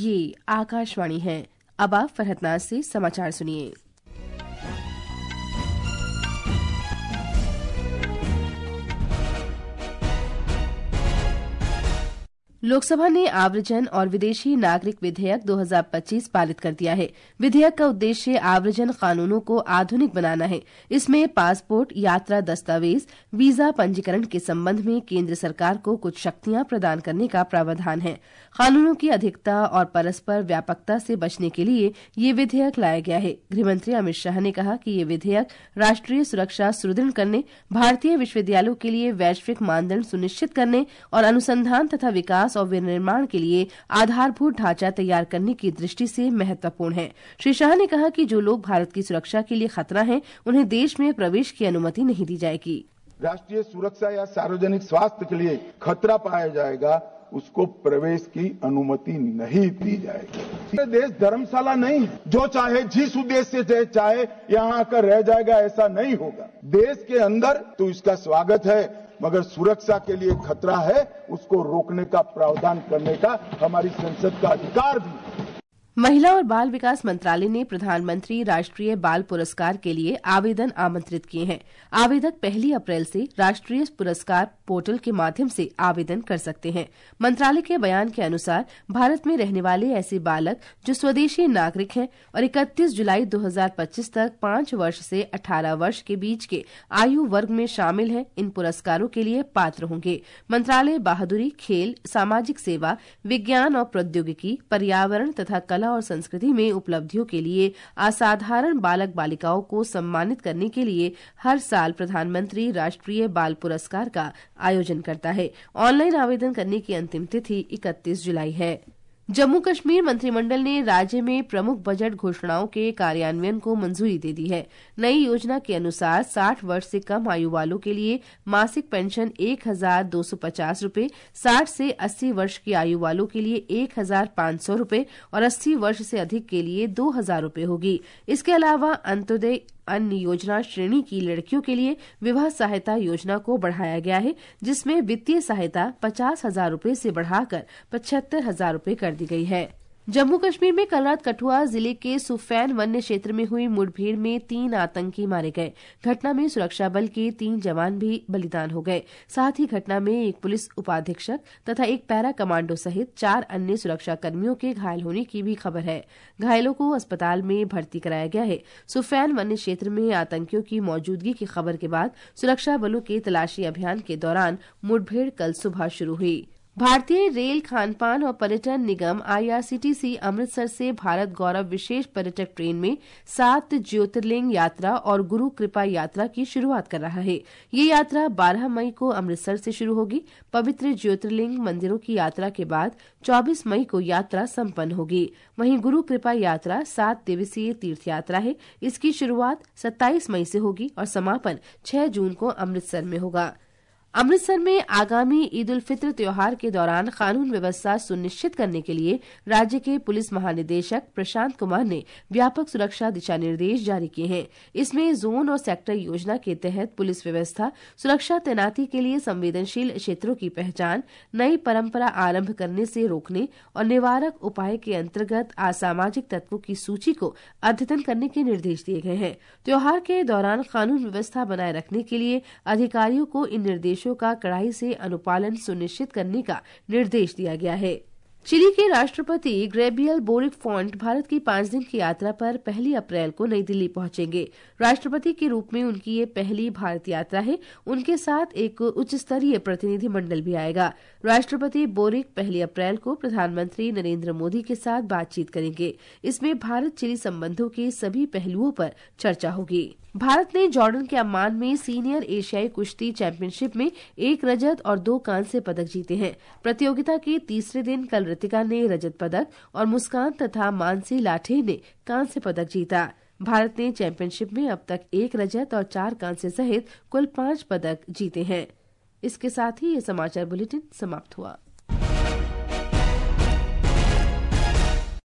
ये आकाशवाणी है। अब आप फरहतनाज से समाचार सुनिए। लोकसभा ने आव्रजन और विदेशी नागरिक विधेयक 2025 पारित कर दिया है। विधेयक का उद्देश्य आव्रजन कानूनों को आधुनिक बनाना है। इसमें पासपोर्ट, यात्रा दस्तावेज, वीजा पंजीकरण के संबंध में केंद्र सरकार को कुछ शक्तियां प्रदान करने का प्रावधान है। कानूनों की अधिकता और परस्पर व्यापकता से बचने के लिए ये विधेयक लाया गया है। गृहमंत्री अमित शाह ने कहा कि ये विधेयक राष्ट्रीय सुरक्षा सुदृढ़ करने, भारतीय विश्वविद्यालयों के लिए वैश्विक मानदंड सुनिश्चित करने और अनुसंधान तथा विकास और विनिर्माण के लिए आधारभूत ढांचा तैयार करने की दृष्टि से महत्वपूर्ण है। श्री शाह ने कहा कि जो लोग भारत की सुरक्षा के लिए खतरा हैं, उन्हें देश में प्रवेश की अनुमति नहीं दी जाएगी। राष्ट्रीय सुरक्षा या सार्वजनिक स्वास्थ्य के लिए खतरा पाया जाएगा, उसको प्रवेश की अनुमति नहीं दी जाएगी। ये देश धर्मशाला नहीं, जो चाहे जिस उद्देश्य से चाहे यहाँ आकर रह जाएगा, ऐसा नहीं होगा। देश के अंदर तो इसका स्वागत है, मगर सुरक्षा के लिए खतरा है, उसको रोकने का प्रावधान करने का हमारी संसद का अधिकार भी है। महिला और बाल विकास मंत्रालय ने प्रधानमंत्री राष्ट्रीय बाल पुरस्कार के लिए आवेदन आमंत्रित किए हैं। आवेदक 1 अप्रैल से राष्ट्रीय पुरस्कार पोर्टल के माध्यम से आवेदन कर सकते हैं। मंत्रालय के बयान के अनुसार भारत में रहने वाले ऐसे बालक जो स्वदेशी नागरिक हैं और 31 जुलाई 2025 तक 5 वर्ष से 18 वर्ष के बीच के आयु वर्ग में शामिल हैं, इन पुरस्कारों के लिए पात्र होंगे। मंत्रालय बहादुरी, खेल, सामाजिक सेवा, विज्ञान और प्रौद्योगिकी, पर्यावरण तथा कला और संस्कृति में उपलब्धियों के लिए असाधारण बालक बालिकाओं को सम्मानित करने के लिए हर साल प्रधानमंत्री राष्ट्रीय बाल पुरस्कार का आयोजन करता है। ऑनलाइन आवेदन करने की अंतिम तिथि 31 जुलाई है। जम्मू कश्मीर मंत्रिमंडल ने राज्य में प्रमुख बजट घोषणाओं के कार्यान्वयन को मंजूरी दे दी है। नई योजना के अनुसार 60 वर्ष से कम आयु वालों के लिए मासिक पेंशन 1,250 रूपये, 60 से 80 वर्ष की आयु वालों के लिए 1,500 रूपये और 80 वर्ष से अधिक के लिए 2,000 रूपये होगी। इसके अलावा अंत्योदय अन्य योजना श्रेणी की लड़कियों के लिए विवाह सहायता योजना को बढ़ाया गया है, जिसमें वित्तीय सहायता 50,000 रूपये से बढ़ाकर 75,000 रूपये कर दी गई है। जम्मू कश्मीर में कल रात कठुआ जिले के सुफैन वन्य क्षेत्र में हुई मुठभेड़ में 3 आतंकी मारे गए। घटना में सुरक्षा बल के 3 जवान भी बलिदान हो गए। साथ ही घटना में एक पुलिस उपाधीक्षक तथा एक पैरा कमांडो सहित 4 अन्य सुरक्षा कर्मियों के घायल होने की भी खबर है। घायलों को अस्पताल में भर्ती कराया गया है। सुफैन वन्य क्षेत्र में आतंकियों की मौजूदगी की खबर के बाद सुरक्षा बलों के तलाशी अभियान के दौरान मुठभेड़ कल सुबह शुरू हुई। भारतीय रेल, खानपान और पर्यटन निगम IRCTC अमृतसर से भारत गौरव विशेष पर्यटक ट्रेन में 7 ज्योतिर्लिंग यात्रा और गुरु कृपा यात्रा की शुरुआत कर रहा है। ये यात्रा 12 मई को अमृतसर से शुरू होगी। पवित्र ज्योतिर्लिंग मंदिरों की यात्रा के बाद 24 मई को यात्रा संपन्न होगी। वहीं गुरु कृपा यात्रा 7 दिवसीय तीर्थ यात्रा है। इसकी शुरुआत 27 मई से होगी और समापन 6 जून को अमृतसर में होगा। अमृतसर में आगामी ईद उल फित्र त्योहार के दौरान कानून व्यवस्था सुनिश्चित करने के लिए राज्य के पुलिस महानिदेशक प्रशांत कुमार ने व्यापक सुरक्षा दिशा निर्देश जारी किए हैं। इसमें जोन और सेक्टर योजना के तहत पुलिस व्यवस्था सुरक्षा तैनाती के लिए संवेदनशील क्षेत्रों की पहचान, नई परंपरा आरंभ करने से रोकने और निवारक उपाय के अंतर्गत असामाजिक तत्वों की सूची को अद्यतन करने के निर्देश दिए गए हैं। त्योहार के दौरान कानून व्यवस्था बनाए रखने के लिए अधिकारियों को इन निर्देशों का कड़ाई से अनुपालन सुनिश्चित करने का निर्देश दिया गया है। चिली के राष्ट्रपति गैब्रियल बोरिक फॉन्ट भारत की 5 दिन की यात्रा पर 1 अप्रैल को नई दिल्ली पहुंचेंगे। राष्ट्रपति के रूप में उनकी ये पहली भारत यात्रा है। उनके साथ एक उच्च स्तरीय प्रतिनिधि मंडल भी आएगा। राष्ट्रपति बोरिक 1 अप्रैल को प्रधानमंत्री नरेंद्र मोदी के साथ बातचीत करेंगे। इसमें भारत चिली संबंधों के सभी पहलुओं पर चर्चा होगी। भारत ने जॉर्डन के अम्मान में सीनियर एशियाई कुश्ती चैंपियनशिप में 1 रजत और 2 कांस्य पदक जीते हैं। प्रतियोगिता के तीसरे दिन कल ऋतिका ने रजत पदक और मुस्कान तथा मानसी लाठे ने कांस्य पदक जीता। भारत ने चैंपियनशिप में अब तक 1 रजत और 4 कांस्य सहित कुल 5 पदक जीते हैं। इसके साथ ही ये समाचार बुलेटिन समाप्त हुआ।